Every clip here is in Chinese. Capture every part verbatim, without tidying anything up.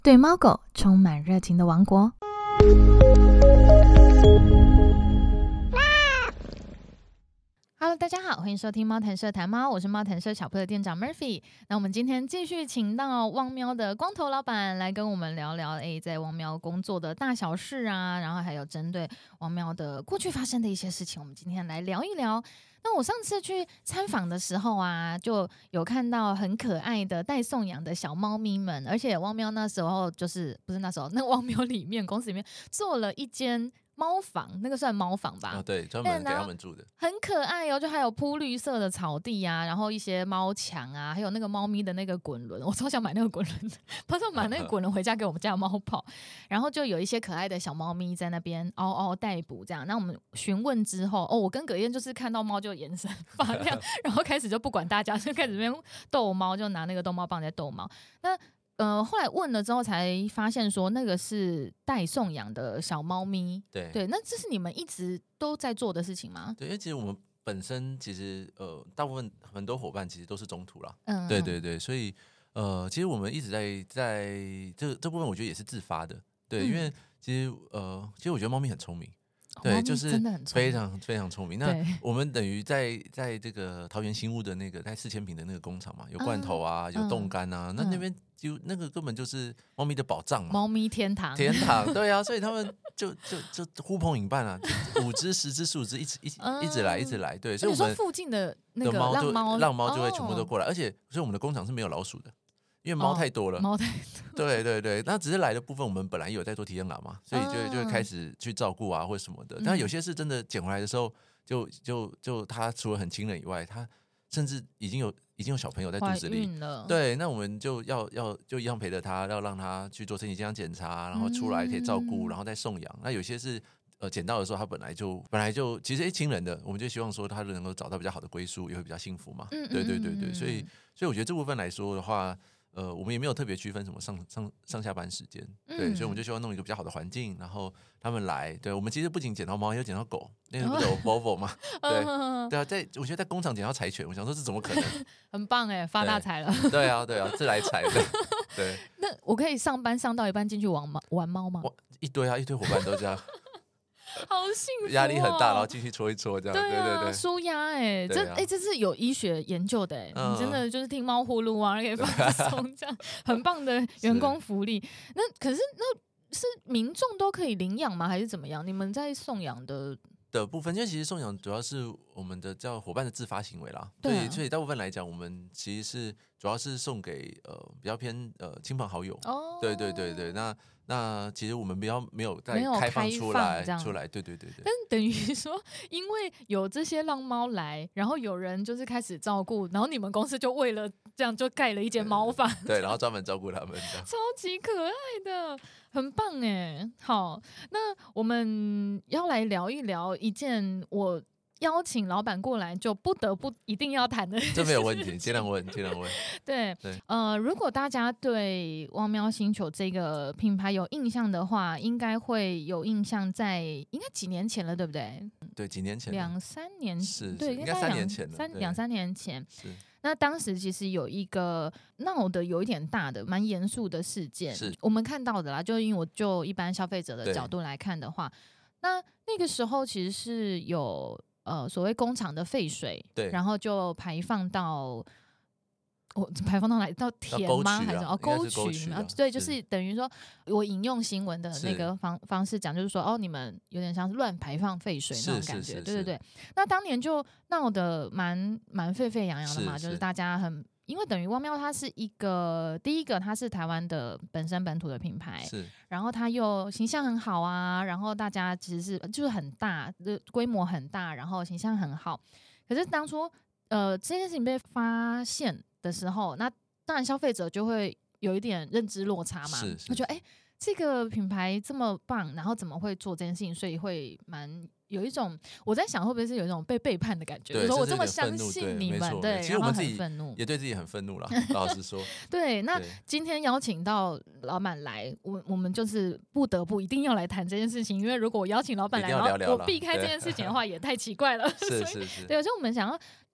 对猫狗充满热情的王国。Hello， 大家好，欢迎收听猫谈社谈猫，我是猫谈社小铺的店长 Murphy。那我们今天继续请到汪喵的光头老板来跟我们聊聊，哎，在汪喵工作的大小事啊，然后还有针对汪喵的过去发生的一些事情，我们今天来聊一聊。那我上次去参访的时候啊，就有看到很可爱的待送养的小猫咪们，而且汪喵那时候就是不是那时候，那汪喵里面公司里面做了一间猫房，那个算猫房吧？ 哦，对，专门给他们住的， 很可爱哦，就还有铺绿色的草地啊，然后一些猫墙啊，还有那个猫咪的那个滚轮，我超想买那个滚轮的，不知道买那个滚轮回家给我们家的猫跑。然后就有一些可爱的小猫咪在那边嗷嗷待哺，这样。那我们询问之后，哦，我跟葛燕就是看到猫就眼神发亮，然后开始就不管大家，就开始边逗猫，就拿那个逗猫棒在逗猫。那呃，后来问了之后才发现说，那个是待送养的小猫咪。 对对，那这是你们一直都在做的事情吗？ 对，因为其实我们本身其实呃，大部分很多伙伴其实都是中途啦。 嗯， 对对对，所以呃，其实我们一直在在这这部分，我觉得也是自发的。对，嗯、因为其实呃，其实我觉得猫咪很聪明。对，就是非常非常聪明。那我们等于在在这个桃园新屋的那个在四千坪的那个工厂嘛，有罐头啊，嗯、有冻干啊，嗯、那那边就那个根本就是猫咪的宝藏嘛， 猫咪天堂， 天堂，对啊，所以他们就就就呼朋引伴啊，五只、十只、十五只，一直一直一直来，一直来。对，所以我们附近的那个猫就猫浪猫就会全部都过来，哦、而且所以我们的工厂是没有老鼠的。因为猫太多了， 哦、猫太多， 对对对，那只是来的部分，我们本来也有在做体验栏嘛，所以就就会开始去照顾啊或什么的。嗯、但有些是真的捡回来的时候，就就就它除了很亲人以外，它甚至已经有已经有小朋友在肚子里了。对，那我们就要要就一样陪着它，要让它去做身体健康检查，然后出来可以照顾，嗯、然后再送养。那有些是呃捡到的时候，它本来就本来就其实亲人的，我们就希望说它能够找到比较好的归宿，也会比较幸福嘛。嗯、对对对对，所以所以我觉得这部分来说的话。呃，我们也没有特别区分什么上上上下班时间，对，嗯、所以我们就希望弄一个比较好的环境，然后他们来，对我们其实不仅捡到猫，也有捡到狗，那个不是有 Volvo 嘛，对对啊，在我觉得在工厂捡到柴犬，我想说这怎么可能？ 很棒哎，发大财了！ 对啊对啊，自来财的，对。 那我可以上班上到一半进去玩猫玩猫吗？ 一堆啊，一堆伙伴都这样。 好幸福、哦， 压力很大，然后进去搓一搓，这样对啊，对对对， 舒压哎，这哎、啊、这是有医学研究的哎，嗯、你真的就是听猫呼噜啊，可以放松，这样很棒的员工福利。那可是那是民众都可以领养吗？还是怎么样？你们在送养的的部分，因为其实送养主要是我们的叫伙伴的自发行为啦，对、啊，所以大部分来讲，我们其实是主要是送给呃比较偏呃亲朋好友，哦，对对对对，那。那其实我们比较没有再开放出来，出来，对对对对。 但等于说，因为有这些浪猫来，然后有人就是开始照顾，然后你们公司就为了这样就盖了一间猫房， 对，对，然后专门照顾他们， 超级可爱的，很棒哎。好，那我们要来聊一聊一件我。邀请老板过来就不得不一定要谈的， 这没有问题，尽量问，尽量问。 对，对呃，如果大家对汪喵星球这个品牌有印象的话，应该会有印象在应该几年前了，对不对？ 对，几年前， 两三年， 是， 对， 应该三年前了， 三两三年前。 是。 那当时其实有一个闹得有一点大的、蛮严肃的事件， 是我们看到的啦。就因为我就一般消费者的角度来看的话，那那个时候其实是有。呃，所谓工厂的废水， 对， 然后就排放到，我、哦、排放到哪里？到田吗？ 啊、 还是哦沟渠？啊，对，就是等于说，我引用新闻的那个方方式讲，就是说，哦，你们有点像是乱排放废水那种感觉，对对对。那当年就闹得蛮蛮沸沸扬扬的嘛，是是就是大家很。因为等于汪喵它是一个第一个，它是台湾的本身本土的品牌， 是， 然后它又形象很好啊，然后大家其实是就是很大的规模很大，然后形象很好。可是当初呃这件事情被发现的时候，那当然消费者就会有一点认知落差嘛， 是是我觉得哎这个品牌这么棒，然后怎么会做这件事情，所以会蛮。有一种我在想会不会是有一种被背叛的感觉， 对， 说我这么相信你们，对， 其实我们自己愤怒， 也对自己很愤怒啦。老实说， 对，那今天邀请到老板来，我我们就是不得不一定要来谈这件事情，因为如果我邀请老板来， 聊聊然后我避开这件事情的话，也太奇怪了。 是是是， 对，所以我们想要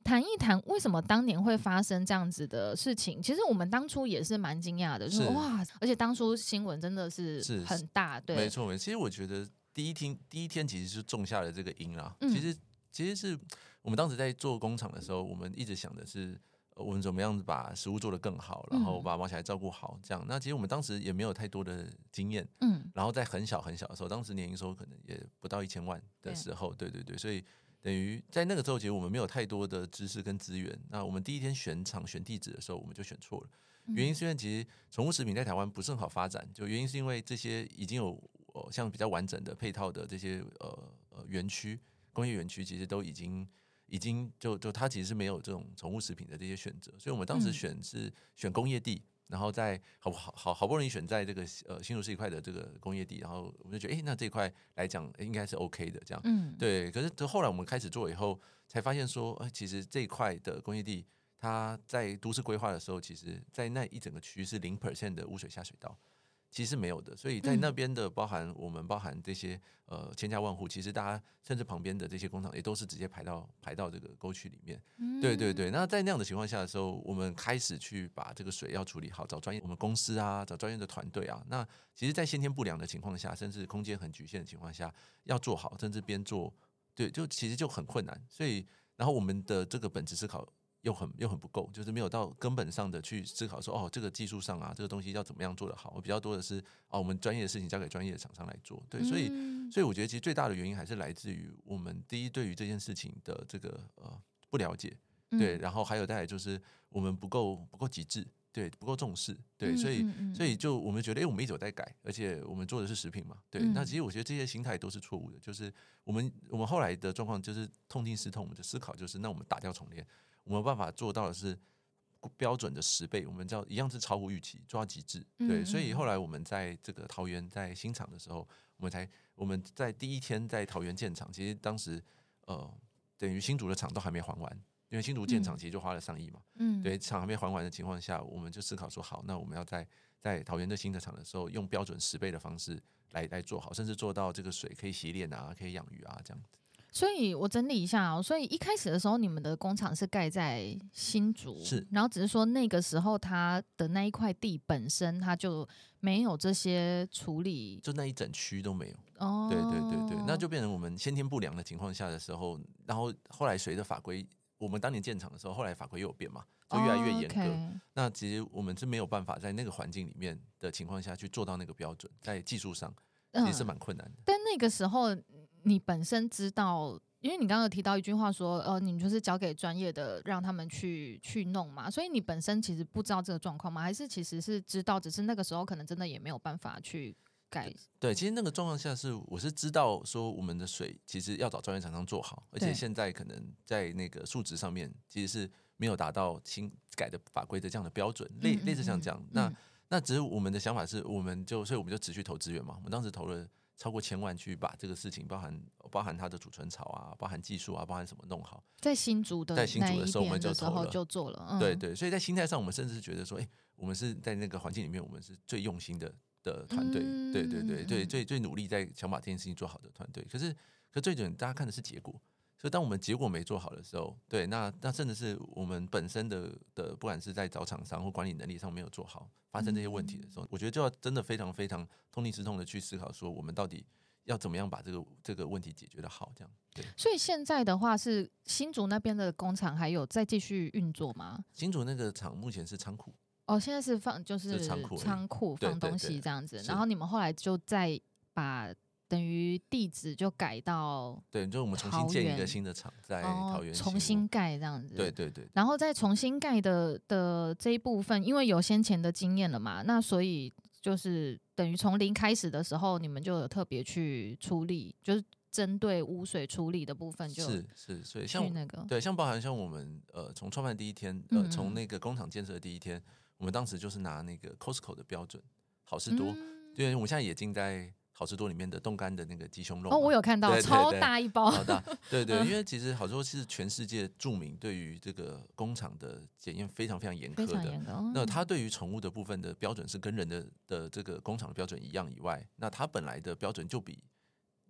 谈一谈为什么当年会发生这样子的事情？其实我们当初也是蛮惊讶的，就是哇，而且当初新闻真的是很大，对， 没错没错。其实我觉得第一天第一天其实是种下了这个因啦。 嗯、 其实其实是我们当时在做工厂的时候，我们一直想的是。我们怎么样子把食物做得更好，然后把毛小孩照顾好，这样。那其实我们当时也没有太多的经验，嗯，然后在很小很小的时候，当时年营收可能也不到一千万的时候，对对对，所以等于在那个时候，其实我们没有太多的知识跟资源。那我们第一天选厂选地址的时候，我们就选错了，原因是因为其实宠物食品在台湾不是很好发展，就原因是因为这些已经有、呃、像比较完整的配套的这些呃呃园区工业园区，其实都已经。已经就就它其实是没有这种宠物食品的这些选择，所以我们当时选是选工业地，然后在好好好好不容易选在这个呃新竹市一块的这个工业地，然后我们就觉得哎、欸，那这一块来讲应该是 OK 的这样，嗯，对。可是后来我们开始做以后，才发现说，呃，其实这一块的工业地，它在都市规划的时候，其实在那一整个区是零 percent 的污水下水道。其实没有的，所以在那边的包含我们包含这些呃千家万户，其实大家甚至旁边的这些工厂也都是直接排到排到这个沟渠里面。嗯、对对对，那在那样的情况下的时候，我们开始去把这个水要处理好，找专业我们公司啊，找专业的团队啊。那其实，在先天不良的情况下，甚至空间很局限的情况下，要做好，甚至边做，对，就其实就很困难。所以，然后我们的这个本质思考。又很又很不够，就是没有到根本上的去思考说，哦，这个技术上啊，这个东西要怎么样做得好。我比较多的是，哦，我们专业的事情交给专业的厂商来做。对，所以所以我觉得其实最大的原因还是来自于我们第一对于这件事情的这个呃不了解，对，然后还有再来就是我们不够不够极致，对，不够重视，对，所以所以就我们觉得，哎，我们一直有在改，而且我们做的是食品嘛，对，那其实我觉得这些心态都是错误的，就是我们我们后来的状况就是痛定思痛，我们的思考就是，那我们打掉重练。我们有办法做到的是标准的十倍，我们叫一样是超乎预期，做到极致。对，所以后来我们在这个桃园在新厂的时候，我们才我们在第一天在桃园建厂，其实当时呃等于新竹的厂都还没还完，因为新竹建厂其实就花了上亿嘛。嗯，对，厂还没还完的情况下，我们就思考说，好，那我们要在在桃园的新的厂的时候，用标准十倍的方式来来做好，甚至做到这个水可以洗脸啊，可以养鱼啊这样子。 所以我整理一下哦，所以一开始的时候，你们的工厂是盖在新竹， 是， 然后只是说那个时候它的那一块地本身它就没有这些处理， 就那一整区都没有。哦，对对对对，那就变成我们先天不良的情况下的时候，然后后来随着法规，我们当年建厂的时候，后来法规又有变嘛，就越来越严格。哦 okay、那其实我们是没有办法在那个环境里面的情况下去做到那个标准，在技术上其实是蛮困难的。 嗯、但那个时候。你本身知道，因为你刚刚有提到一句话说，呃，你就是交给专业的让他们去去弄嘛，所以你本身其实不知道这个状况吗？还是其实是知道，只是那个时候可能真的也没有办法去改？ 对，其实那个状况下是我是知道说我们的水其实要找专业厂商做好，而且现在可能在那个数值上面其实是没有达到新改的法规的这样的标准，类类似像这样。那那只是我们的想法是，我们就所以我们就持续投资源嘛，我们当时投了。超过千万去把这个事情包含包含它的储存槽啊，包含技术啊，包含什么弄好。 在新竹的在新竹的时候我们就投了，就做了。嗯、 对对，所以在心态上，我们甚至是觉得说，哎、欸，我们是在那个环境里面，我们是最用心的的团队。嗯、对对对对，最最努力在想把这件事情做好的团队。可是，可最准大家看的是结果。所以，当我们结果没做好的时候，对，那那甚至是我们本身的的，不管是在找厂商或管理能力上没有做好，发生这些问题的时候，嗯、我觉得就要真的非常非常痛定思痛的去思考，说我们到底要怎么样把这个这个问题解决得好，这样。对。 所以现在的话，是新竹那边的工厂还有再继续运作吗？ 新竹那个厂目前是仓库。 哦，现在是放就是仓库仓库放东西这样子，然后你们后来就再把。等于地址就改到对，就我们重新建一个新的厂在桃园、哦， 重新盖这样子。 对对 对, 對。 然后再重新盖的的这一部分，因为有先前的经验了嘛，那所以就是等于从零开始的时候，你们就有特别去处理，就是针对污水处理的部分就， 是是，所以像那个对，像包含像我们呃从创办第一天，呃从那个工厂建设的第一天，我们当时就是拿那个 Costco 的标准，好事多，嗯、因为我们现在也进在。好事多里面的冻干的那个鸡胸肉哦，我有看到， 对对对超大一包， 超大，对对，因为其实好事多是全世界著名对于这个工厂的检验非常非常严苛的， 非常严格。哦、 那它对于宠物的部分的标准是跟人的的这个工厂的标准一样以外，那它本来的标准就比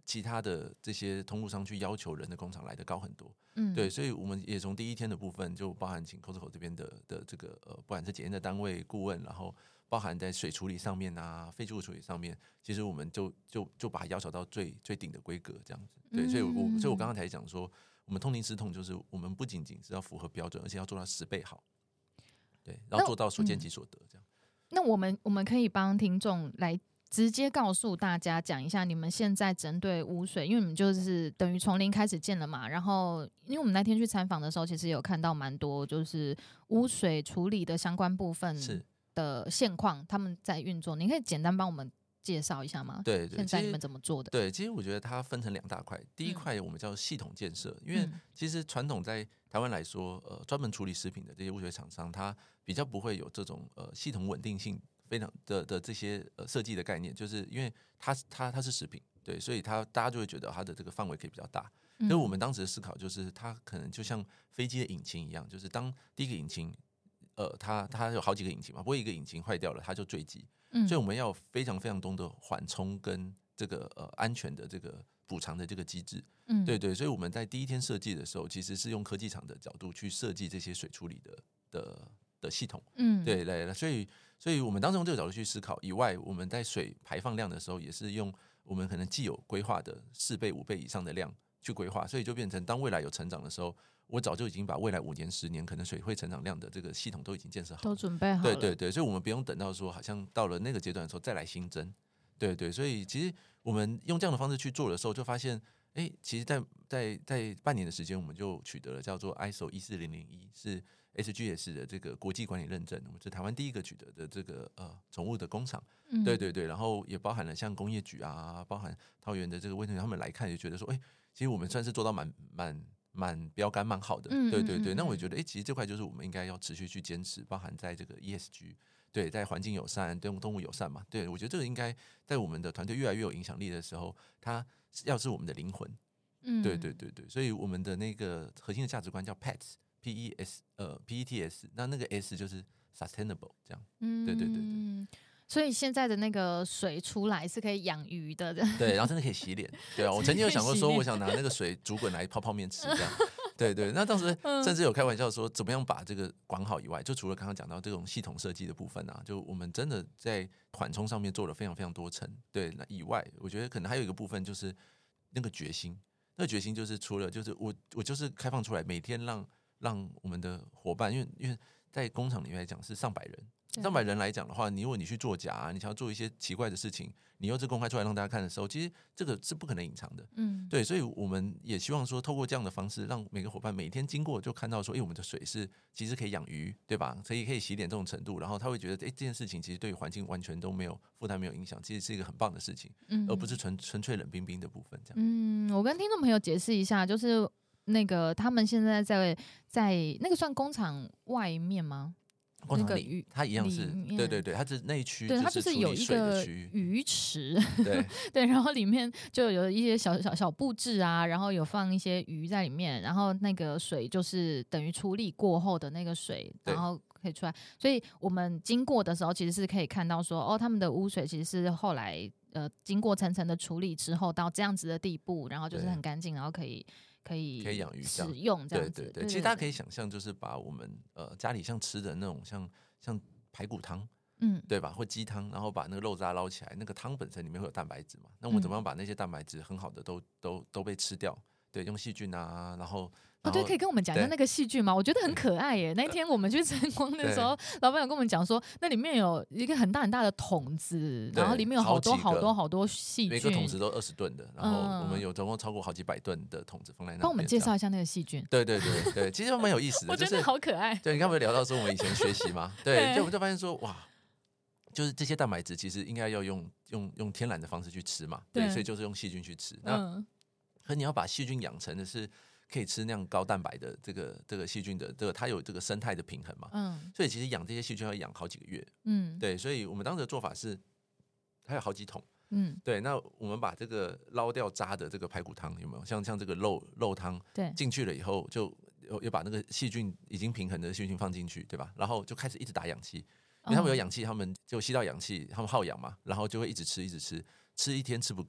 其他的这些通路商去要求人的工厂来的高很多。 嗯， 对，所以我们也从第一天的部分就包含请 Costco 这边的的这个呃，不管是检验的单位顾问，然后包含在水处理上面啊、废弃物处理上面，其实我们就就就把它要求到最最顶的规格这样子。对，所以我所以我刚刚才讲说，我们痛定思痛，就是我们不仅仅是要符合标准，而且要做到十倍好。对，然后做到所见即所得这样。 那我们我们可以帮听众来直接告诉大家讲一下，你们现在针对污水，因为你们就是等于从零开始建了嘛，然后因为我们那天去参访的时候，其实有看到蛮多就是污水处理的相关部分的现况，他们在运作，你可以简单帮我们介绍一下吗？ 对对， 现在你们怎么做的？ 对，其实我觉得它分成两大块，第一块我们叫系统建设，嗯、因为其实传统在台湾来说，呃，专门处理食品的这些污水厂商，它比较不会有这种呃系统稳定性非常的的这些呃设计的概念，就是因为它它它是食品，对，所以它大家就会觉得它的这个范围可以比较大。所以我们当时的思考就是，它可能就像飞机的引擎一样，就是当第一个引擎，呃，它它有好几个引擎嘛，不过一个引擎坏掉了，它就坠机。所以我们要有非常非常多的缓冲跟这个呃安全的这个补偿的这个机制，嗯，对对，所以我们在第一天设计的时候，其实是用科技厂的角度去设计这些水处理的的的系统，嗯，对对，所以所以我们当时用这个角度去思考以外，我们在水排放量的时候，也是用我们可能既有规划的四倍五倍以上的量去规划，所以就变成当未来有成长的时候。我早就已经把未来五年、十年可能水会成长量的这个系统都已经建设好了， 都准备好了。 对对对，所以我们不用等到说好像到了那个阶段的时候再来新增。对对，所以其实我们用这样的方式去做的时候，就发现，哎，其实在，在在在半年的时间，我们就取得了叫做 I S O 一四零零一，是 S G S 的这个国际管理认证，我们是台湾第一个取得的这个呃宠物的工厂。嗯、对对对，然后也包含了像工业局啊，包含桃园的这个卫生局，他们来看也觉得说，哎，其实我们算是做到蛮蛮。蛮标杆蛮好的，对对对。那我觉得，哎、欸，其实这块就是我们应该要持续去坚持，包含在这个 E S G， 对，在环境友善、对动物友善嘛，对我觉得这个应该在我们的团队越来越有影响力的时候，它要是我们的灵魂，嗯，对对对对。所以我们的那个核心的价值观叫 P E T S，P E S， 呃 P E T S， 那那个 S 就是 Sustainable， 这样，嗯，对对对对。 所以现在的那个水出来是可以养鱼的， 对，然后真的可以洗脸，对啊，我曾经有想过说，我想拿那个水煮滚来泡泡面吃，这样，对对。那当时甚至有开玩笑说，怎么样把这个管好以外，就除了刚刚讲到这种系统设计的部分啊，就我们真的在缓冲上面做了非常非常多层，对，那以外，我觉得可能还有一个部分就是那个决心，那个决心就是除了就是我我就是开放出来，每天让让我们的伙伴，因为因为在工厂里面来讲是上百人。上百人来讲的话，你如果你去做假、啊，你想要做一些奇怪的事情，你又是公开出来让大家看的时候，其实这个是不可能隐藏的。嗯，对，所以我们也希望说，透过这样的方式，让每个伙伴每天经过就看到说，哎、欸，我们的水是其实可以养鱼，对吧？所以可以洗脸这种程度，然后他会觉得，哎、欸，这件事情其实对于环境完全都没有负担、没有影响，其实是一个很棒的事情，嗯、而不是纯纯粹冷冰冰的部分。这样， 嗯，我跟听众朋友解释一下，就是那个他们现在在在那个算工厂外面吗？ 工厂里，它一样是，对对对，它是那一区， 对，它就是有一个鱼池，对对，然后里面就有一些小小小布置啊，然后有放一些鱼在里面，然后那个水就是等于处理过后的那个水，然后可以出来，所以我们经过的时候其实是可以看到说，哦，他们的污水其实是后来呃经过层层的处理之后到这样子的地步，然后就是很干净，然后可以。可以可以养鱼使用这样子， 对对 对, 对。其实大家可以想象，就是把我们呃家里像吃的那种像像排骨汤，嗯，对吧？或鸡汤，然后把那个肉渣捞起来，那个汤本身里面会有蛋白质嘛？那我们怎么样把那些蛋白质很好的都都都被吃掉？对，用细菌啊，然后。 哦，对，可以跟我们讲一下那个细菌吗？我觉得很可爱耶。那一天我们去参观的时候，老板有跟我们讲说，那里面有一个很大很大的桶子，然后里面有好多好多好多细菌， 每个桶子都二十吨的，然后我们有总共超过好几百吨的桶子放在那。 帮我们介绍一下那个细菌。 对对对对，其实蛮有意思的， 我觉得好可爱。 对，你刚才聊到说我们以前学习嘛，对，就我们就发现说，哇，就是这些蛋白质其实应该要用用用天然的方式去吃嘛，对，所以就是用细菌去吃。那可你要把细菌养成的是。可以吃那样高蛋白的这个这个细菌的这个，它有这个生态的平衡嘛？嗯，所以其实养这些细菌要养好几个月。嗯，对，所以我们当时的做法是，它有好几桶。嗯，对，那我们把这个捞掉渣的这个排骨汤有没有？像像这个肉肉汤，对，进去了以后就又把那个细菌已经平衡的细菌放进去，对吧？然后就开始一直打氧气，因为他们有氧气，他们就吸到氧气，他们耗氧嘛，然后就会一直吃一直吃，吃一天吃不够。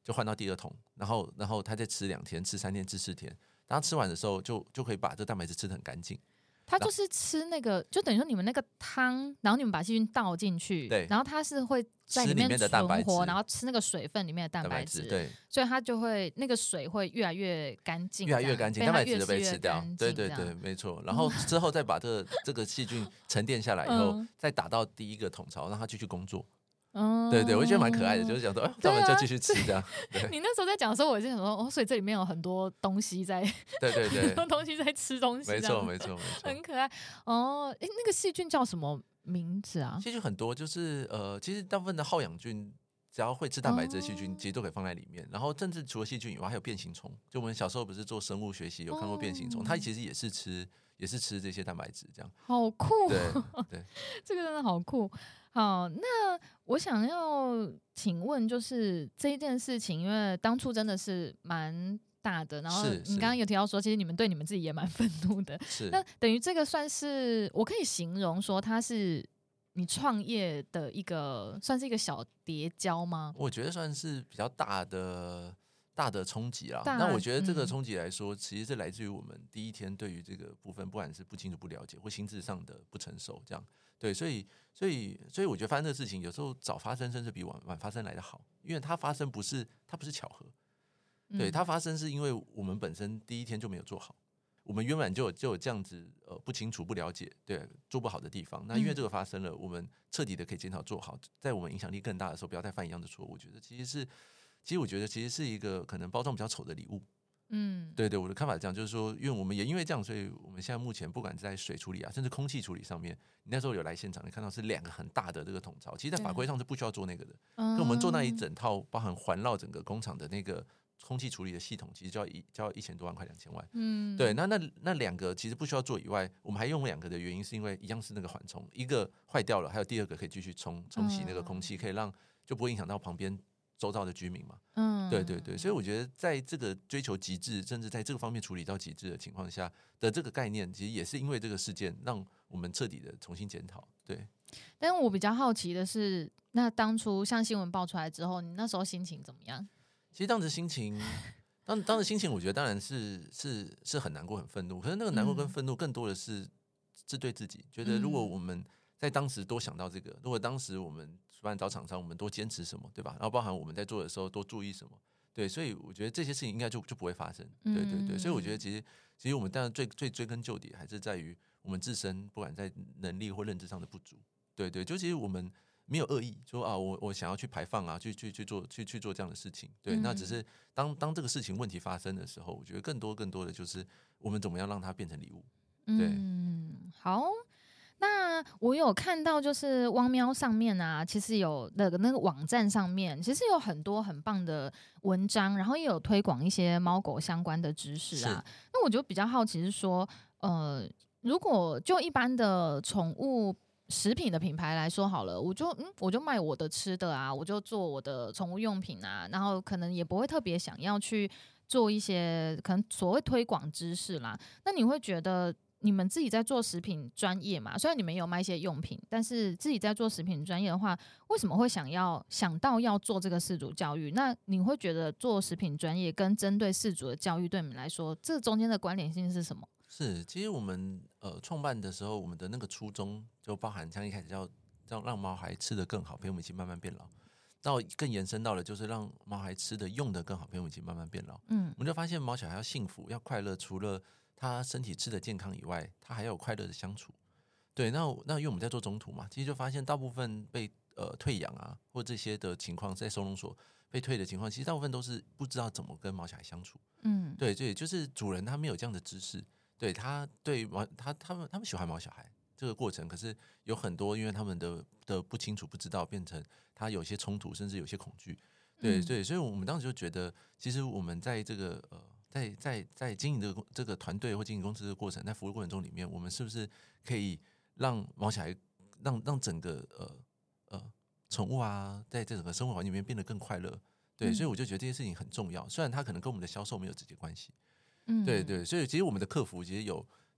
就换到第二桶，然后然后他再吃两天，吃三天，吃四天，当他吃完的时候就就可以把这个蛋白质吃得很干净。 它就是吃那个，就等于说你们那个汤，然后你们把细菌倒进去， 对， 然后它是会在里面面的蛋白质， 然后吃那个水分里面的蛋白质， 对， 所以它就会那个水会越来越干净， 越来越干净，蛋白质就被吃掉，对对对， 没错。然后之后再把这个这个细菌沉淀下来以后，嗯、再打到第一个桶槽，让它继续工作。嗯，对对，我觉得蛮可爱的，就是讲说，哎，他们就继续吃这样。对， 你那时候在讲的时候，我就想说，哦，所以这里面有很多东西在， 对对对， 很多东西在吃东西， 没错没错没错， 很可爱哦。哎，那个细菌叫什么名字啊？ 细菌很多，就是呃，其实大部分的好养菌，只要会吃蛋白质的细菌，哦、其实都可以放在里面。然后，甚至除了细菌以外，还有变形虫。就我们小时候不是做生物学习，有看过变形虫，哦、它其实也是吃，也是吃这些蛋白质，这样。 好酷， 对对， 这个真的好酷。好，那我想要请问，就是这一件事情，因为当初真的是蛮大的，然后你刚刚有提到说，其实你们对你们自己也蛮愤怒的。 是， 那等于这个算是我可以形容说，它是你创业的一个，算是一个小叠交吗？ 我觉得算是比较大的。大的冲击啦，那我觉得这个冲击来说，嗯、其实是来自于我们第一天对于这个部分，不管是不清楚、不了解，或心智上的不成熟，这样对，所以，所以，所以我觉得发生这个事情，有时候早发生，甚至比晚晚发生来的好，因为它发生不是它不是巧合，对，它发生是因为我们本身第一天就没有做好，我们原本就有就有这样子呃不清楚、不了解，对，做不好的地方，那因为这个发生了，我们彻底的可以检讨做好，在我们影响力更大的时候，不要再犯一样的错误。我觉得其实是。其实我觉得，其实是一个可能包装比较丑的礼物。嗯，对对，我的看法是这样，就是说，因为我们也因为这样，所以我们现在目前不管在水处理啊，甚至空气处理上面，你那时候有来现场，你看到是两个很大的这个桶槽，其实，在法规上是不需要做那个的。嗯，跟我们做那一整套，包含环绕整个工厂的那个空气处理的系统，其实就要一就要一千多万块，两千万。嗯，对，那那那两个其实不需要做以外，我们还用两个的原因，是因为一样是那个缓冲，一个坏掉了，还有第二个可以继续冲冲洗那个空气，可以让就不会影响到旁边。周遭的居民嘛，嗯，对对对，所以我觉得在这个追求极致，甚至在这个方面处理到极致的情况下的这个概念，其实也是因为这个事件，让我们彻底的重新检讨。对， 但我比较好奇的是，那当初像新闻爆出来之后，你那时候心情怎么样？ 其实当时心情，当当时心情，我觉得当然是是是很难过、很愤怒。可是那个难过跟愤怒，更多的是是对自己，觉得如果我们在当时多想到这个，如果当时我们不然找厂商，我们多坚持什么，对吧？然后包含我们在做的时候多注意什么，对，所以我觉得这些事情应该就就不会发生，对对对。所以我觉得其实其实我们当然最最追根究底，还是在于我们自身，不管在能力或认知上的不足，对对。就其实我们没有恶意，说啊，我我想要去排放啊，去去去做去去做这样的事情，对。那只是当当这个事情问题发生的时候，我觉得更多更多的就是我们怎么样让它变成礼物，对。 嗯，好。那我有看到，就是汪喵上面啊，其实有那个那个网站上面，其实有很多很棒的文章，然后也有推广一些猫狗相关的知识啊。那我就比较好奇是说，呃，如果就一般的宠物食品的品牌来说好了，我就嗯，我就卖我的吃的啊，我就做我的宠物用品啊，然后可能也不会特别想要去做一些可能所谓推广知识啦。那你会觉得？你们自己在做食品专业嘛？虽然你们有卖一些用品，但是自己在做食品专业的话，为什么会想要想到要做这个饲主教育？那你会觉得做食品专业跟针对饲主的教育，对你们来说，这中间的关联性是什么？ 是，其实我们呃创办的时候，我们的那个初衷就包含像一开始要让让毛孩吃得更好，陪我们一起慢慢变老。到更延伸到了，就是让毛孩吃的用的更好，陪我们一起慢慢变老。嗯，我们就发现毛小孩要幸福，要快乐，除了他身体吃的健康以外，他还要有快乐的相处。对，那那因为我们在做中途嘛，其实就发现大部分被呃退养啊，或这些的情况，在收容所被退的情况，其实大部分都是不知道怎么跟毛小孩相处。嗯，对，对，就是主人他没有这样的知识，对他对毛他他们他们喜欢毛小孩这个过程，可是有很多因为他们的的不清楚不知道，变成他有些冲突，甚至有些恐惧。对对，所以我们当时就觉得，其实我们在这个呃。在在在经营这个这个团队或经营公司的过程，在服务过程中里面，我们是不是可以让毛小孩，让让整个呃呃宠物啊，在这整个生活环境里面变得更快乐？对，嗯、所以我就觉得这些事情很重要。虽然它可能跟我们的销售没有直接关系，嗯，对对，所以其实我们的客服其实有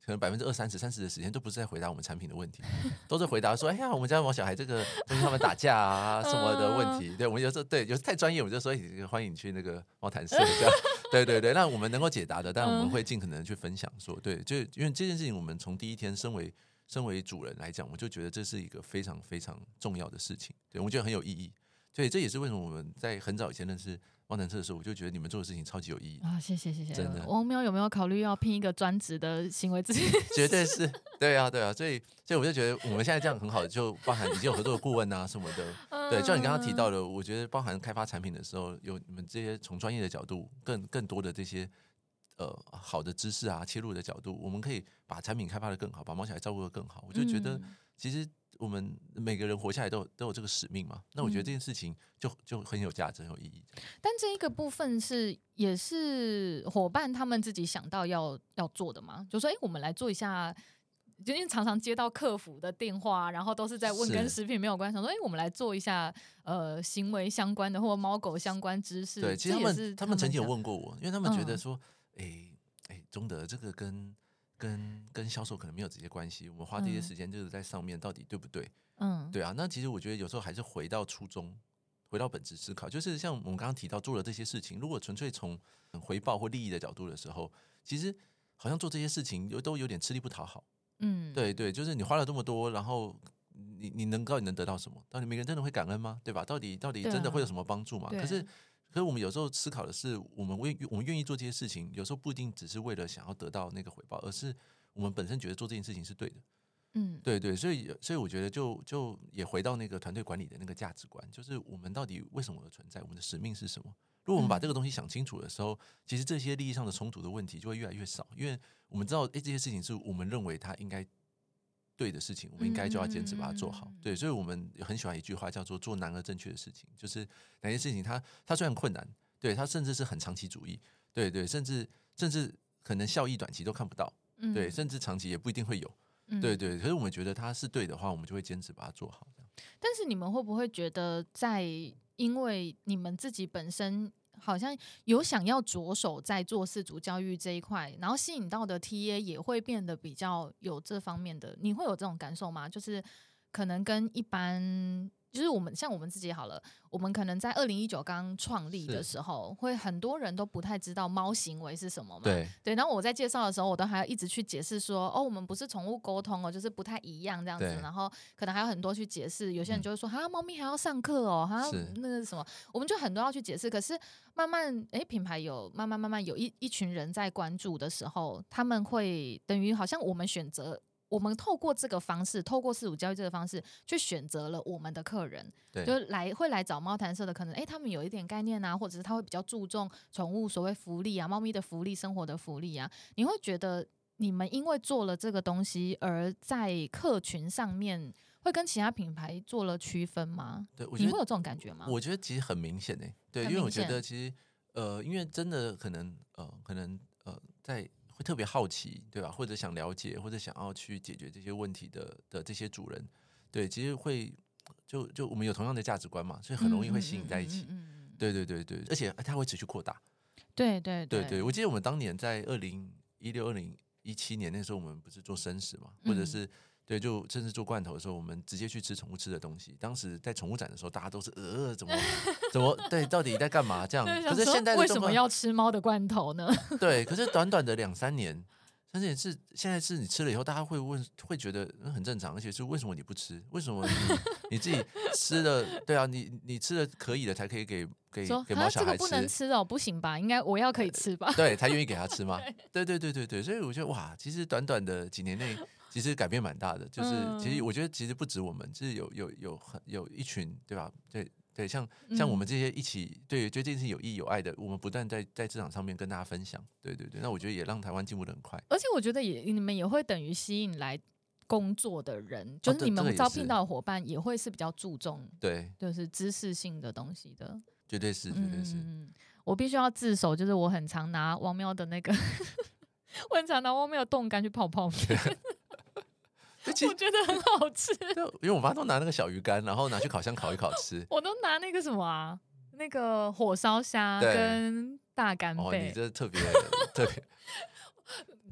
可能百分之二三十、三十的时间都不是在回答我们产品的问题，都是回答说：“哎呀，我们家毛小孩这个最近他们打架啊什么的问题。”对，我们有时候对有时候太专业，我们就说：“哎，欢迎你去那个猫谈社。”这样，对对对，那我们能够解答的，但我们会尽可能去分享说，对，就因为这件事情，我们从第一天身为身为主人来讲，我就觉得这是一个非常非常重要的事情，对我觉得很有意义。对，这也是为什么我们在很早以前认识猫谈社的时候，我就觉得你们做的事情超级有意义啊！谢谢谢谢， 真的。 汪喵有没有考虑要聘一个专职的行为咨询师？ 绝对是，对啊对啊，所以所以我就觉得我们现在这样很好，就包含已经有合作的顾问啊什么的。 嗯、 对，就像你刚刚提到的，我觉得包含开发产品的时候，有你们这些从专业的角度，更更多的这些呃好的知识啊，切入的角度，我们可以把产品开发的更好，把毛小孩照顾的更好。我就觉得其实。我们每个人活下来都有都有这个使命嘛，那我觉得这件事情就就很有价值，很有意义。 但这一个部分是也是伙伴他们自己想到要要做的吗？就说哎、欸，我们来做一下，因为常常接到客服的电话，然后都是在问跟食品没有关系，说哎、欸，我们来做一下呃行为相关的或猫狗相关知识。 对，其实他们他们, 他们曾经有问过我，因为他们觉得说，哎、嗯、哎，宗德这个跟。跟跟销售可能没有直接关系，我们花这些时间就是在上面，到底对不对？嗯，对啊。那其实我觉得有时候还是回到初衷，回到本质思考，就是像我们刚刚提到做了这些事情，如果纯粹从回报或利益的角度的时候，其实好像做这些事情都有点吃力不讨好。嗯，对对，就是你花了这么多，然后你你能到底能得到什么？到底每个人真的会感恩吗？对吧？到底到底真的会有什么帮助吗？可是。可是我们有时候思考的是，我们愿我们愿意做这些事情，有时候不一定只是为了想要得到那个回报，而是我们本身觉得做这件事情是对的。嗯，对对，所以所以我觉得就就也回到那个团队管理的那个价值观，就是我们到底为什么而存在，我们的使命是什么？如果我们把这个东西想清楚的时候，其实这些利益上的冲突的问题就会越来越少，因为我们知道，哎，这些事情是我们认为它应该对的事情，我们应该就要坚持把它做好。嗯、对，所以我们很喜欢一句话叫做"做难而正确的事情"，就是哪些事情它它虽然困难，对它甚至是很长期主义，对对，甚至甚至可能效益短期都看不到，嗯、对，甚至长期也不一定会有，嗯、对对。可是我们觉得它是对的话，我们就会坚持把它做好。 但是你们会不会觉得，在因为你们自己本身好像有想要着手在做饲主教育这一块，然后吸引到的 T A 也会变得比较有这方面的，你会有这种感受吗？就是可能跟一般，就是我们像我们自己好了，我们可能在二零一九刚创立的时候，会很多人都不太知道猫行为是什么嘛。 对对，然后我在介绍的时候，我都还要一直去解释说，哦，我们不是宠物沟通哦，就是不太一样这样子。然后可能还有很多去解释，有些人就会说，哈、嗯，猫咪还要上课哦，哈，那个什么，我们就很多要去解释。可是慢慢，哎，品牌有慢慢慢慢有一一群人在关注的时候，他们会等于好像我们选择。我们透过这个方式，透过饲主教育这个方式，去选择了我们的客人，就来会来找猫谈社的，可能哎，他们有一点概念啊，或者是他会比较注重宠物所谓福利啊，猫咪的福利、生活的福利啊。你会觉得你们因为做了这个东西，而在客群上面会跟其他品牌做了区分吗？ 对，我觉得你会有这种感觉吗？ 我觉得其实很明显诶、欸，对，因为我觉得其实呃，因为真的可能呃，可能呃，在。会特别好奇，对吧？或者想了解，或者想要去解决这些问题的的这些主人，对，其实会就就我们有同样的价值观嘛，所以很容易会吸引在一起。嗯嗯嗯嗯嗯、对对对对，而且它会持续扩大。 对对对对, 对，我记得我们当年在二零一六、二零一七年那时候，我们不是做生食嘛，或者是。嗯对，就甚至做罐头的时候，我们直接去吃宠物吃的东西。当时在宠物展的时候，大家都是呃，怎么怎么对，到底在干嘛这样？可是现在为什么要吃猫的罐头呢？ 对，可是短短的两三年，甚至是现在是你吃了以后，大家会问，会觉得很正常，而且是为什么你不吃？为什么你你自己吃了？对啊，你你吃了可以的，才可以给给给猫小孩吃。 这个不能吃哦，不行吧？应该我要可以吃吧？ 对，才愿意给他吃吗？对对对对对，所以我觉得哇，其实短短的几年内。其实改变蛮大的，就是、嗯、其实我觉得其实不止我们，就是有有有很有一群，对吧？对对，像像我们这些一起对对这件事有意有爱的，我们不断在在市场上面跟大家分享，对对对，那我觉得也让台湾进步得很快。 而且我觉得也你们也会等于吸引来工作的人，就是你们招聘到的伙伴也会是比较注重对， 就是知识性的东西的， 绝对是绝对是。 嗯、我必须要自首，就是我很常拿汪喵的那个，我很常拿汪喵的冻干去泡泡面。我觉得很好吃， 因为我妈都拿那个小鱼干，然后拿去烤箱烤一烤吃。 我都拿那个什么啊，那个火烧虾跟大干贝。 哦，你这特别特别。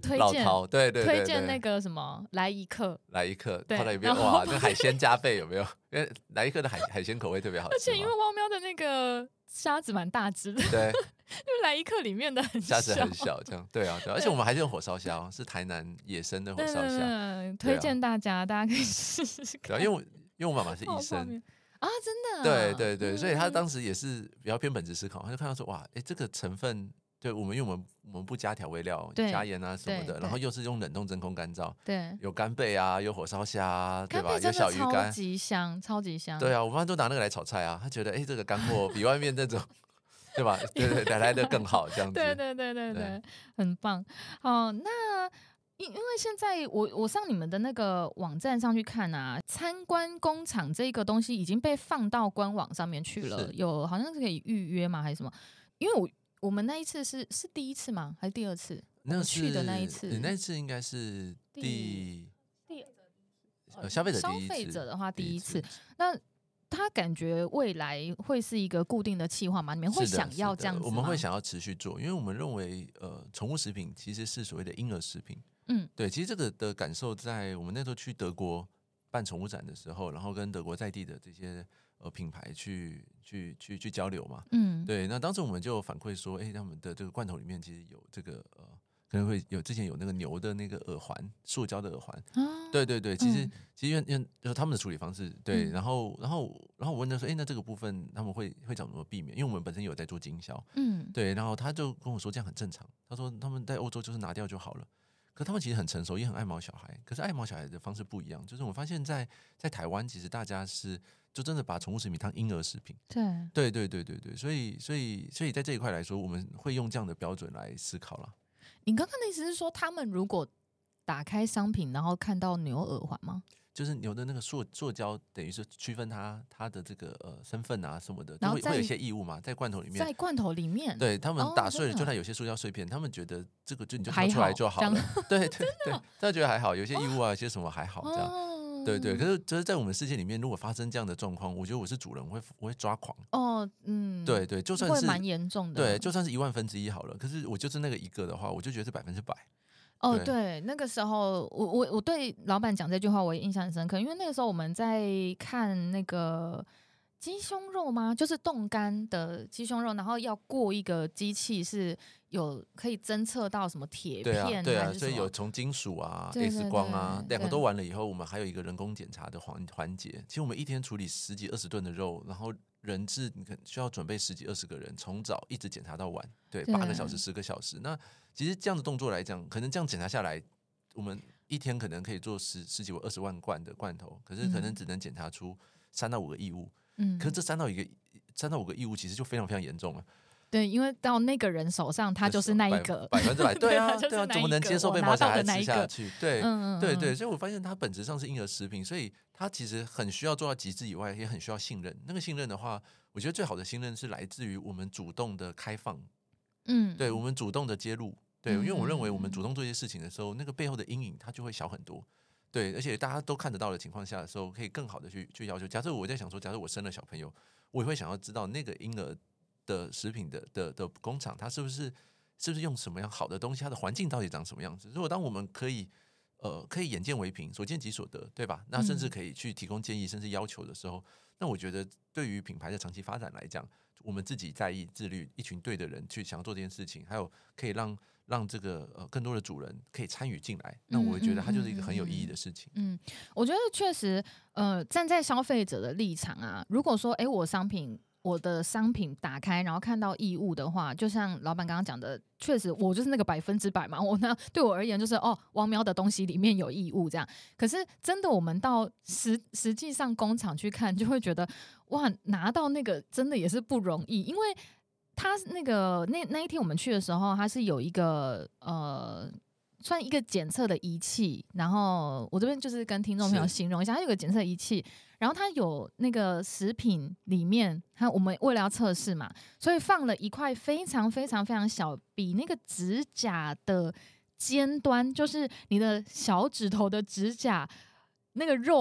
推荐， 老饕，对对对对， 推荐那个什么来一克， 来一克对放在里面，哇，那海鲜加倍有没有？因为来一克的海海鲜口味特别好吃嘛， 而且因为汪喵的那个虾子蛮大只的， 对， 因为来一克里面的很虾子很小，这样对啊，对啊，而且我们还是用火烧虾，是台南野生的火烧虾， 嗯，推荐大家，大家可以试试看。 对啊，因为我因为我妈妈是医生啊，真的、啊， 对对对，所以她当时也是比较偏本质思考，她就看到说，哇，哎，这个成分。对我们，因为我们我们不加调味料，加盐啊什么的，然后又是用冷冻真空干燥， 对， 有干贝啊，有火烧虾、啊，对吧？ 有小鱼干， 超级香，超级香。 对啊，我妈都拿那个来炒菜啊，她觉得哎，这个干货比外面那种，对吧？对对对，来的更好，这样子。 对对对对 对, 对，很棒。好，那因因为现在我我上你们的那个网站上去看啊，参观工厂这个东西已经被放到官网上面去了，有好像是可以预约吗？还是什么？因为我。我们那一次是是第一次吗？还是第二次？ 那去的那一次， 你那次应该是第第呃消费者消费者的话第一次。那他感觉未来会是一个固定的企划吗？你们会想要这样子吗？ 我们会想要持续做，因为我们认为呃，宠物食品其实是所谓的婴儿食品。嗯，对，其实这个的感受在我们那时候去德国办宠物展的时候，然后跟德国在地的这些。呃，品牌去去去去交流嘛，嗯，对，那当时我们就反馈说，哎、欸，他们的这个罐头里面其实有这个呃，可能会有之前有那个牛的那个耳环，塑胶的耳环，啊、对对对，其实、嗯、其实因为因为就是他们的处理方式，对，嗯、然后然后然后我问他说，哎、欸，那这个部分他们会会怎么避免？因为我们本身有在做经销，嗯，对，然后他就跟我说这样很正常，他说他们在欧洲就是拿掉就好了。可他们其实很成熟，也很爱毛小孩。可是爱毛小孩的方式不一样，就是我发现在在台湾，其实大家是就真的把宠物食品当婴儿食品。对，对，对，对，对，对。所以，所以，所以在这一块来说，我们会用这样的标准来思考啦。 你刚刚的意思是说，他们如果打开商品，然后看到牛耳环吗？ 就是牛的那个塑塑胶，等于是区分它它的这个呃身份啊什么的，然后会会有一些异物嘛，在罐头里面， 在罐头里面， 对他们打碎了， 哦、 就算有些塑胶碎片，他们觉得这个就你就挑出来就好了，好对对对，他觉得还好，有些异物啊，有些什么还好这样，哦、对对。可是就是在我们世界里面，如果发生这样的状况，我觉得我是主人，我会我会抓狂哦，嗯，对对，就算是会蛮严重的， 对，就算是一万分之一好了，可是我就是那个一个的话，我就觉得是百分之百。 哦，对，那个时候我我我对老板讲这句话我也印象很深刻，因为那个时候我们在看那个鸡胸肉吗？就是冻干的鸡胸肉，然后要过一个机器是有可以侦测到什么铁片， 对啊，对啊，所以有从金属啊、 对对对 X 光啊，两个都完了以后，我们还有一个人工检查的环环节。其实我们一天处理十几二十吨的肉，然后人质你可能需要准备十几二十个人，从早一直检查到晚，对，八个小时、十个小时。那其实这样的动作来讲，可能这样检查下来，我们一天可能可以做十十几万、二十万罐的罐头，可是可能只能检查出三到五个异物。嗯，可是这三到一个三到五个异物其实就非常非常严重了。 对，因为到那个人手上，他就是那一个百分之百，对啊，对啊，怎么能接受被毛小孩吃下去？对， 嗯嗯对对，所以我发现它本质上是婴儿食品，所以它其实很需要做到极致以外，也很需要信任。那个信任的话，我觉得最好的信任是来自于我们主动的开放，嗯，对我们主动的揭露，对，因为我认为我们主动做一些事情的时候，那个背后的阴影它就会小很多。对，而且大家都看得到的情况下的时候，可以更好的去去要求。假设我在想说，假设我生了小朋友，我也会想要知道那个婴儿的食品的的的工厂，它是不是是不是用什么样好的东西，它的环境到底长什么样子？如果当我们可以呃可以眼见为凭，所见即所得，对吧？那甚至可以去提供建议，甚至要求的时候，那我觉得对于品牌的长期发展来讲，我们自己在意、自律，一群对的人去想要做这件事情，还有可以让。让这个呃更多的主人可以参与进来，那我觉得它就是一个很有意义的事情。 嗯，我觉得确实，呃，站在消费者的立场啊，如果说，哎，我商品我的商品打开，然后看到异物的话，就像老板刚刚讲的，确实我就是那个百分之百嘛。我那对我而言就是哦，汪喵的东西里面有异物这样。可是真的，我们到实实际上工厂去看，就会觉得哇，拿到那个真的也是不容易，因为。他那个那那一天我们去的时候，他是有一个呃，算一个检测的仪器，然后我这边就是跟听众朋友形容一下，它有个检测仪器，然后它有那个食品里面，它我们为了要测试嘛，所以放了一块非常非常非常小，比那个指甲的尖端，就是你的小指头的指甲那个肉。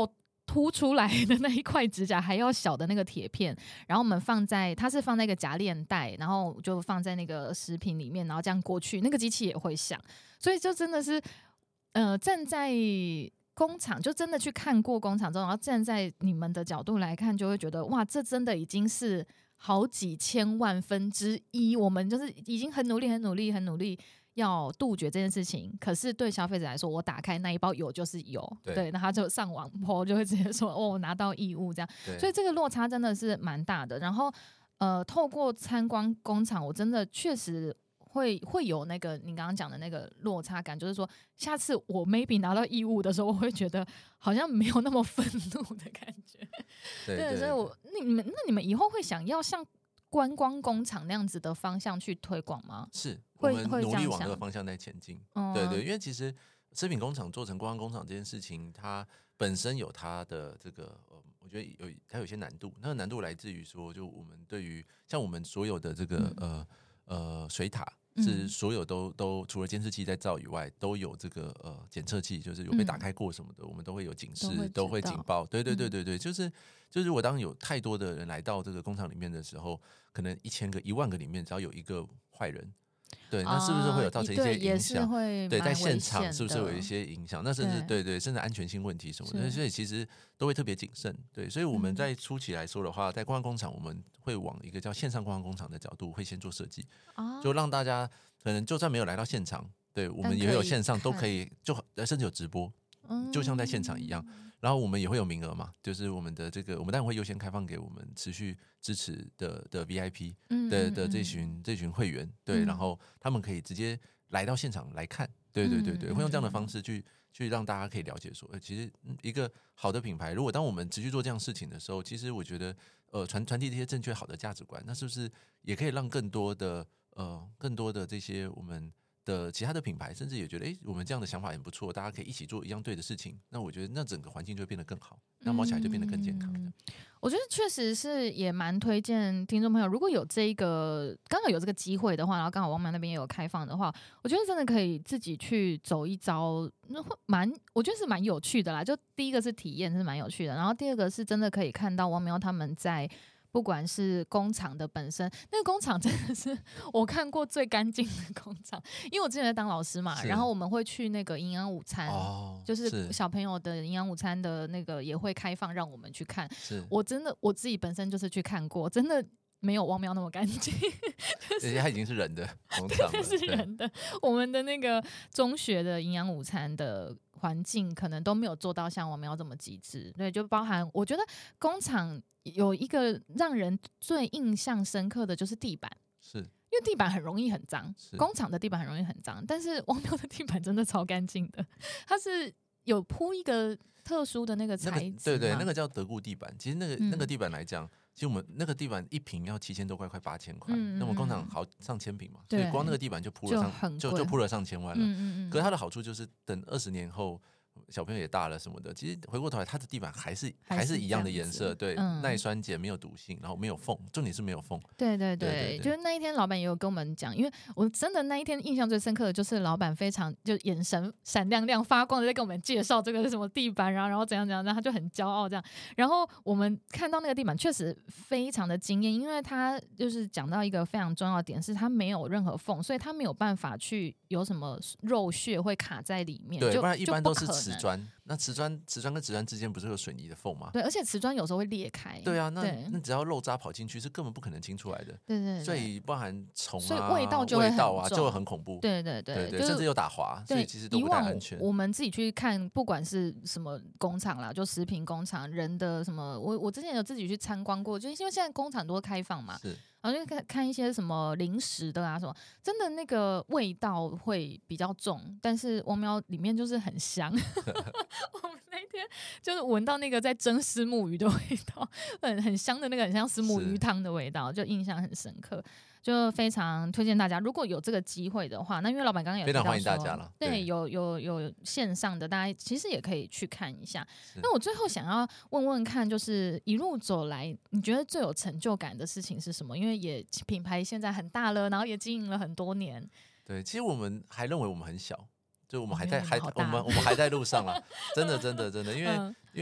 凸出来的那一块指甲还要小的那个铁片，然后我们放在它是放在一个夹链袋，然后就放在那个食品里面，然后这样过去，那个机器也会响，所以就真的是呃站在工厂，就真的去看过工厂之后，然后站在你们的角度来看，就会觉得哇，这真的已经是好几千万分之一，我们就是已经很努力、很努力、很努力。要杜绝这件事情，可是对消费者来说，我打开那一包有就是有，对，对那他就上网 po 就会直接说哦，我拿到义务这样，所以这个落差真的是蛮大的。然后呃，透过参观工厂，我真的确实会会有那个你刚刚讲的那个落差感，就是说下次我 maybe 拿到义务的时候，我会觉得好像没有那么愤怒的感觉。 对， 对， 对， 所以我你们那你们以后会想要像观光工厂那样子的方向去推广吗？ 是我们努力往这个方向在前进。 嗯、 对对，因为其实食品工厂做成观光工厂这件事情，它本身有它的这个，呃、我觉得有它有些难度。那个难度来自于说，就我们对于像我们所有的这个、嗯、呃呃水塔。是所有都都除了监视器在照以外，都有这个呃检测器，就是有被打开过什么的，嗯、我们都会有警示，都会, 都会警报。对对对对对，嗯、就是就是如果当有太多的人来到这个工厂里面的时候，可能一千个、一万个里面，只要有一个坏人。对，那是不是会有造成一些影响？ 呃、 对，在现场是不是有一些影响？那甚至 对, 对对，甚至安全性问题什么的，所以其实都会特别谨慎。对，所以我们在初期来说的话，在观光工厂，我们会往一个叫线上观光工厂的角度，会先做设计，哦、就让大家可能就算没有来到现场，对我们也会有线上都可以，就甚至有直播，嗯、就像在现场一样。然后我们也会有名额嘛，就是我们的这个，我们当然会优先开放给我们持续支持的的 V I P 的的这群这群会员，对，嗯、然后他们可以直接来到现场来看，对对对对，会用这样的方式去去让大家可以了解说，呃，其实一个好的品牌，如果当我们持续做这样事情的时候，其实我觉得，呃，传传递这些正确好的价值观，那是不是也可以让更多的呃更多的这些我们的其他的品牌，甚至也觉得，哎，我们这样的想法很不错，大家可以一起做一样对的事情。那我觉得，那整个环境就会变得更好，那毛小孩就变得更健康。嗯、 我觉得确实是也蛮推荐听众朋友，如果有这个刚好有这个机会的话，然后刚好王苗那边也有开放的话，我觉得真的可以自己去走一遭，那会蛮，我觉得是蛮有趣的啦。就第一个是体验是蛮有趣的，然后第二个是真的可以看到王苗他们在。不管是工厂的本身，那个工厂真的是我看过最干净的工厂，因为我之前在当老师嘛，然后我们会去那个营养午餐， 哦、 就是小朋友的营养午餐的那个也会开放让我们去看。我真的我自己本身就是去看过，真的没有王苗那么干净， 而且它已经是人的工厂了， 是人的。我们的那个中学的营养午餐的环境可能都没有做到像王苗这么极致，对，就包含我觉得工厂。有一个让人最印象深刻的就是地板， 是因为地板很容易很脏，工厂的地板很容易很脏，但是王苗的地板真的超干净的，它是有铺一个特殊的那个材质、那個， 对对，那个叫德固地板。其实那个、嗯、那个地板来讲，其实我们那个地板一坪要七千多块，快八千块。嗯、那我们工厂好上千坪嘛，所以光那个地板就铺了上就就铺了上千万了。嗯嗯嗯可是它的好处就是，等二十年后。小朋友也大了什么的，其实回过头来，它的地板还是还是一样的颜色，对，嗯、耐酸碱，没有毒性，然后没有缝，重点是没有缝。 对对 对, 对, 对, 对， 就是那一天老板也有跟我们讲，因为我真的那一天印象最深刻的就是老板非常就眼神闪亮亮发光的在跟我们介绍这个是什么地板，然后然后怎样怎样，然后他就很骄傲这样。然后我们看到那个地板确实非常的惊艳，因为他就是讲到一个非常重要的点，是它没有任何缝，所以它没有办法去有什么肉屑会卡在里面， 对，不然一般都是瓷砖。那瓷砖瓷砖跟瓷砖之间不是有水泥的缝吗？ 对，而且瓷砖有时候会裂开。 对啊，那那只要肉渣跑进去是根本不可能清出来的。 对 对, 对， 所以包含虫啊， 所以味道就会很重， 味道啊就会很恐怖。 对对对， 对对， 就是、 甚至有打滑，所以其实都不太安全。 我们自己去看，不管是什么工厂啦，就食品工厂，人的什么，我我之前有自己去参观过，就是因为现在工厂都开放嘛。是。然后就看看一些什么零食的啊什么，真的那个味道会比较重，但是王苗里面就是很香。我们那天就是闻到那个在蒸虱目鱼的味道，很很香的那个很像虱目鱼汤的味道，就印象很深刻。就非常推荐大家，如果有这个机会的话，那因为老板刚刚有提到说， 非常欢迎大家了。 对，对有有有线上的，大家其实也可以去看一下。那我最后想要问问看，就是一路走来，你觉得最有成就感的事情是什么？因为也品牌现在很大了，然后也经营了很多年。 对，其实我们还认为我们很小，就我们还在还我们我们还在路上啦，真的真的真的，因为、嗯、因为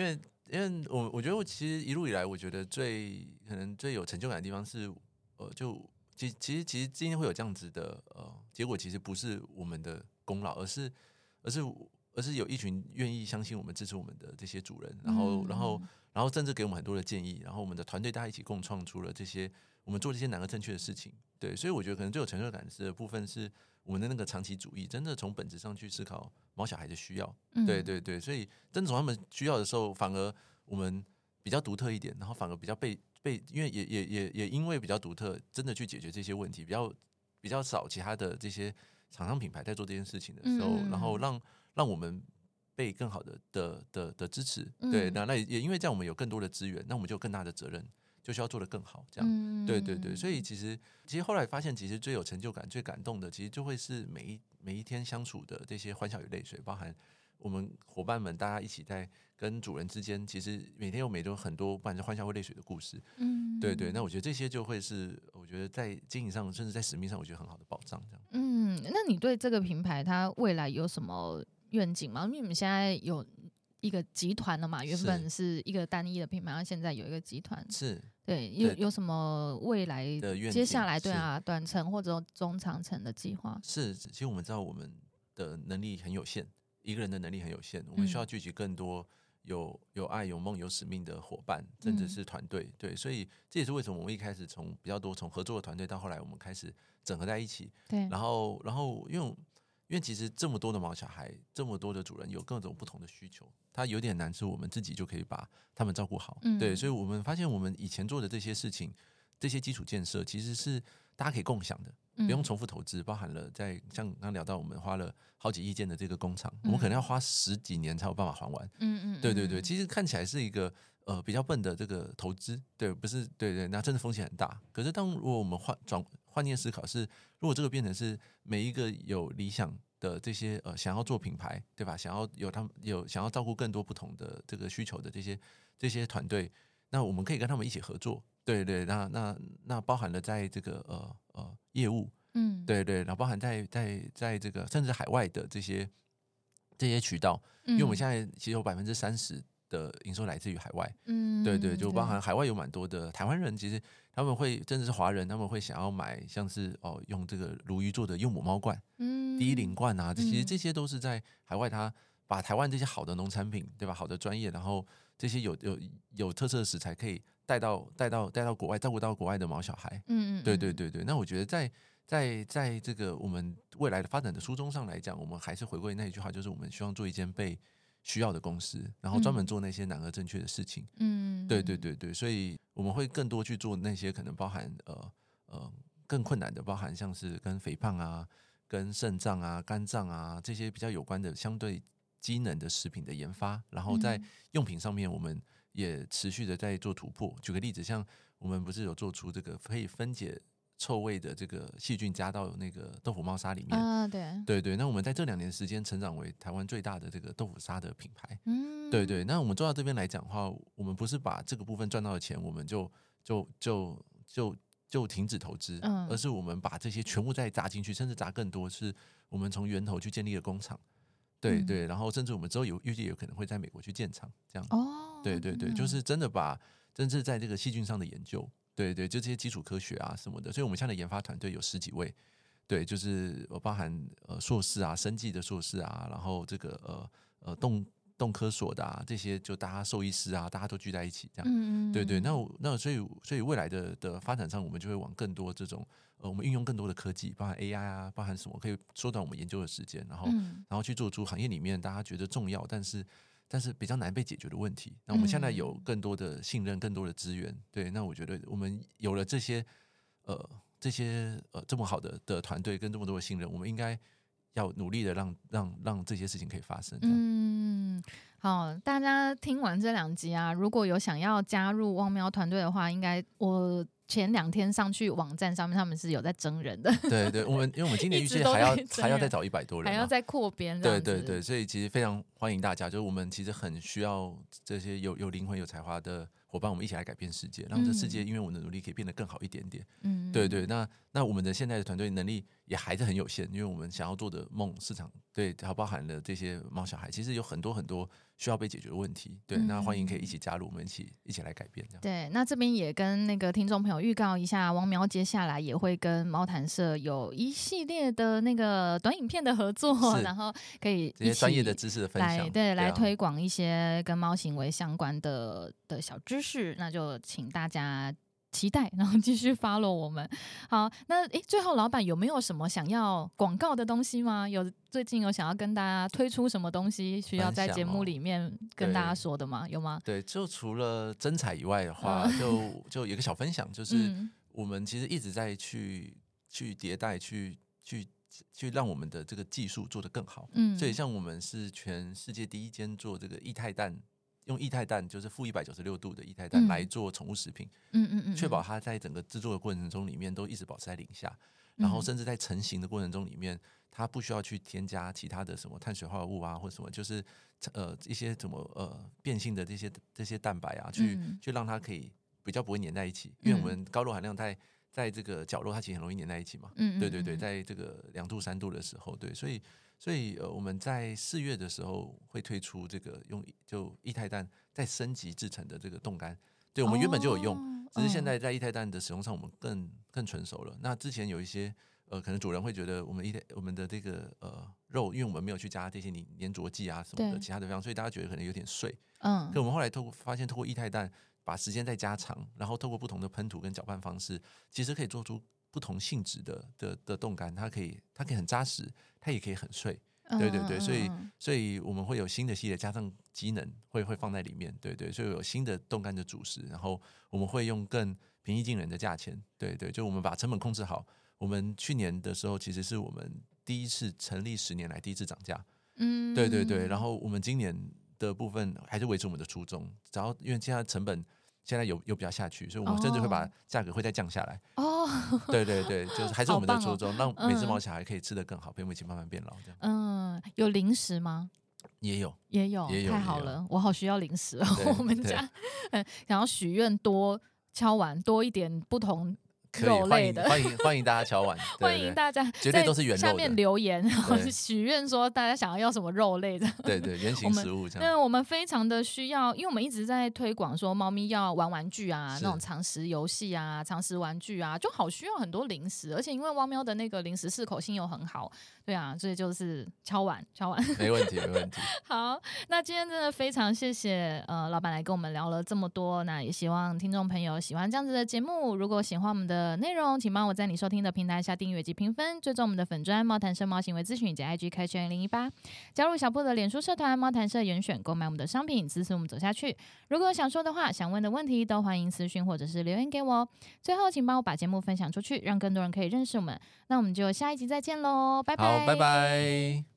因为我我觉得我其实一路以来，我觉得最可能最有成就感的地方是，呃，就其其实其实今天会有这样子的呃结果，其实不是我们的功劳，而是而是而是有一群愿意相信我们、支持我们的这些主人，然后、嗯、然后然后甚至给我们很多的建议，然后我们的团队大家一起共创出了这些我们做这些难而正确的事情。对，所以我觉得可能最有成就感的部分是我们的那个长期主义，真的从本质上去思考毛小孩的需要。嗯、对对对，所以真的从他们需要的时候，反而我们比较独特一点，然后反而比较被被，因为也也也也因为比较独特，真的去解决这些问题，比较比较少其他的这些厂商品牌在做这件事情的时候，嗯、然后让让我们被更好的的的的支持。对，那那也因为这样，我们有更多的资源，那我们就有更大的责任。就需要做得更好，这样，嗯、对对对，所以其实其实后来发现，其实最有成就感、最感动的，其实就会是每一每一天相处的这些欢笑与泪水，包含我们伙伴们大家一起在跟主人之间，其实每天有每都很多，不管是欢笑或泪水的故事，嗯，对对，那我觉得这些就会是我觉得在经营上，甚至在使命上，我觉得很好的保障，这样。 嗯，那你对这个品牌它未来有什么愿景吗？因为你们现在有一个集团了嘛，原本是一个单一的品牌，现在有一个集团， 是对，有有什么未来的接下来对啊，短程或者中长程的计划？ 是，其实我们知道我们的能力很有限，一个人的能力很有限，我们需要聚集更多有有爱、有梦、有使命的伙伴，甚至是团队。对，所以这也是为什么我们一开始从比较多从合作的团队，到后来我们开始整合在一起。 对， 然后然后因为。因为其实这么多的毛小孩，这么多的主人有各种不同的需求，它有点难是我们自己就可以把他们照顾好。嗯、对，所以我们发现我们以前做的这些事情，这些基础建设其实是大家可以共享的，不用重复投资，包含了在像刚刚聊到我们花了好几亿件的这个工厂，我们可能要花十几年才有办法还完。嗯嗯，对对对，其实看起来是一个呃比较笨的这个投资，对，不是对对，那真的风险很大。可是当如果我们换转换念思考是，如果这个变成是每一个有理想的这些呃想要做品牌，对吧？想要有他们有想要照顾更多不同的这个需求的这些这些团队，那我们可以跟他们一起合作。对对，那那那包含了在这个呃呃业务，嗯，对对，然后包含在在在这个甚至海外的这些这些渠道，因为我们现在其实有百分之三十的营收来自于海外，嗯，对对，就包含海外有蛮多的台湾人，其实他们会真的是华人，他们会想要买像是哦用这个鲈鱼做的柚母猫罐，嗯，第一领罐啊，其实这些都是在海外，他把台湾这些好的农产品，对吧？好的专业，然后这些有有有特色的食材可以带到带到带到国外，照顾到国外的毛小孩，嗯嗯，对对对对。那我觉得在在在这个我们未来的发展的初衷上来讲，我们还是回归那一句话，就是我们希望做一间被需要的公司，然后专门做那些难而正确的事情。嗯，对对对对，所以我们会更多去做那些可能包含呃呃更困难的，包含像是跟肥胖啊、跟肾脏啊、肝脏啊这些比较有关的相对机能的食品的研发，然后在用品上面我们也持续的在做突破。举个例子，像我们不是有做出这个可以分解臭味的这个细菌加到那个豆腐猫砂里面啊，对对对，那我们在这两年时间成长为台湾最大的这个豆腐砂的品牌，嗯，对对，那我们做到这边来讲的话，我们不是把这个部分赚到的钱，我们就就就就就停止投资，嗯，而是我们把这些全部再砸进去，甚至砸更多，是我们从源头去建立了工厂，对对，然后甚至我们之后有预计有可能会在美国去建厂，这样哦，对对对，就是真的把真正在这个细菌上的研究。对对，就这些基础科学啊什么的，所以我们现在的研发团队有十几位，对，就是包含呃硕士啊、生技的硕士啊，然后这个呃呃动动科所的啊，这些就大家兽医师啊，大家都聚在一起这样，嗯嗯对对，那那所以所以未来的的发展上，我们就会往更多这种呃，我们运用更多的科技，包含 A I 啊，包含什么可以缩短我们研究的时间，然后、嗯、然后去做出行业里面大家觉得重要，但是。但是比较难被解决的问题，那我们现在有更多的信任，更多的资源，对，那我觉得我们有了这些，呃，这些呃这么好的的团队跟这么多的信任，我们应该要努力的让让让这些事情可以发生。 嗯，好，大家听完这两集啊，如果有想要加入汪喵团队的话，应该我。前两天上去网站上面，他们是有在征人的。 对对，我们因为我们今年预计还要还要再找一百多人、啊， 还要再扩编。 对对对，所以其实非常欢迎大家，就是我们其实很需要这些有有灵魂、有才华的伙伴，我们一起来改变世界，让这世界因为我们的努力可以变得更好一点点。嗯，对对，那那我们的现在的团队能力也还是很有限，因为我们想要做的梦市场，对，还包含了这些猫小孩，其实有很多很多需要被解决的问题，对， 嗯、 那欢迎可以一起加入，我们一起一起来改变这样。 对，那这边也跟那个听众朋友预告一下，汪喵接下来也会跟猫谈社有一系列的那个短影片的合作，然后可以这些专业的知识的分享， 来对来对啊， 推广一些跟猫行为相关的的小知识，那就请大家期待，然后继续 follow 我们。好，那诶，最后老板有没有什么想要广告的东西吗？有最近有想要跟大家推出什么东西，需要在节目里面跟大家说的吗？有吗？ 对，就除了真彩以外的话， 嗯、 就就有一个小分享，就是我们其实一直在去去迭代，去去去让我们的这个技术做得更好。嗯，所以像我们是全世界第一间做这个液态氮。用液态氮就是负一百九十六度的液态氮来做宠物食品，嗯嗯嗯，确保它在整个制作的过程中里面都一直保持在零下，然后甚至在成型的过程中里面，它不需要去添加其他的什么碳水化合物啊，或什么，就是呃一些什么呃变性的这些这些蛋白啊，去、嗯、去让它可以比较不会粘在一起，因为我们高肉含量在在这个角落它其实很容易粘在一起嘛，嗯, 嗯, 嗯，对对对，在这个两度三度的时候，对，所以。所以呃，我们在四月的时候会推出这个用就液态氮再升级制成的这个冻干，对我们原本就有用，哦、只是现在在液态氮的使用上我们更更成熟了。那之前有一些呃，可能主人会觉得我们液态我们的这个呃肉，因为我们没有去加这些粘着剂啊什么的其他的方，所以大家觉得可能有点碎。嗯，可我们后来透过发现，透过液态氮把时间再加长，然后透过不同的喷涂跟搅拌方式，其实可以做出不同性质的的的冻干，它可以它可以很扎实，它也可以很脆，对对对，所以所以我们会有新的系列，加上机能会会放在里面，对对，所以有新的冻干的主食，然后我们会用更平易近人的价钱，对对，就我们把成本控制好。我们去年的时候，其实是我们第一次成立十年来第一次涨价，嗯，对对对，然后我们今年的部分还是维持我们的初衷，只要因为现在成本。现在有有比较下去，所以我们甚至会把价格会再降下来。哦，对对对，就是还是我们的初衷，哦、让每只毛小孩可以吃得更好，陪我们一起慢慢变老。这样。 嗯，有零食吗？ 也有， 也有， 也有， 太好了，我好需要零食哦。我们家嗯，想要许愿多敲碗多一点不同。肉类的， 欢迎欢迎欢迎大家敲碗， 欢迎大家绝对都是原肉的。 下面留言，然后许愿说大家想要要什么肉类的， 对对，原型食物这样。 因为我们非常的需要，因为我们一直在推广说猫咪要玩玩具啊，那种常识游戏啊、常识玩具啊，就好需要很多零食，而且因为猫喵的那个零食适口性又很好，对啊，所以就是敲碗敲碗， 没问题没问题。 好，那今天真的非常谢谢呃老板来跟我们聊了这么多，那也希望听众朋友喜欢这样子的节目，如果喜欢我们的内容，请帮我在你收听的平台下订阅及评分，追踪我们的粉专猫谈社猫行为咨询以及 I G 开圈二零一八，加入小布的脸书社团猫谈社严选，购买我们的商品，支持我们走下去。如果有想说的话、想问的问题，都欢迎私讯或者是留言给我。最后，请帮我把节目分享出去，让更多人可以认识我们。那我们就下一集再见喽，拜拜， 好，拜拜。